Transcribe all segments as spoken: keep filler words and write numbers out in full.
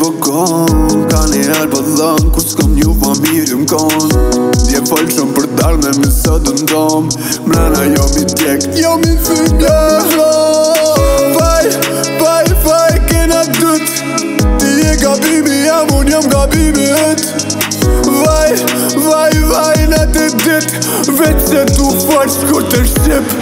vëkon, ka një herë po dhën, kur s'kom një familje m'kon. Dje falë shumë për darme, me së dëndom, mrena jo mi tjek, jo mi fynje. Vaj, vaj, vaj, kena dët, ti je gabimi jam, unë jam gabimi hët. Vaj, vaj, vaj, në të dit, veç se tu falë shkur të shqip.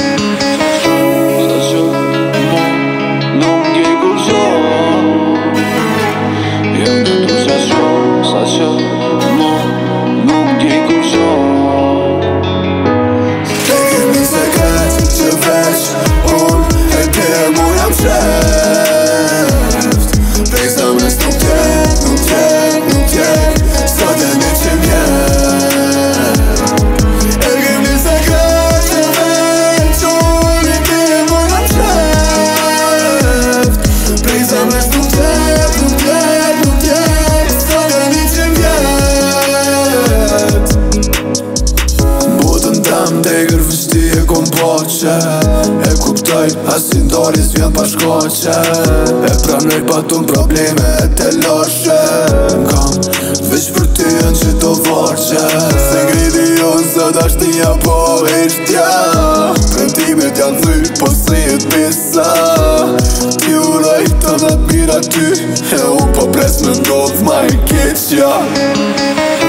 Degër vështi e kom poqe, e kuptoj, asin doris vjen pa shkoqe. E pranoj pa t'un probleme e te loshe, m'kam veç për ty jën që to vorqe. Se ngridi unë sot ashtë një po ishtja, premtimet janë thy, po si e t'pisa. Ti uroj të natë mira ty, e unë po pres me ndodh ma i keqja.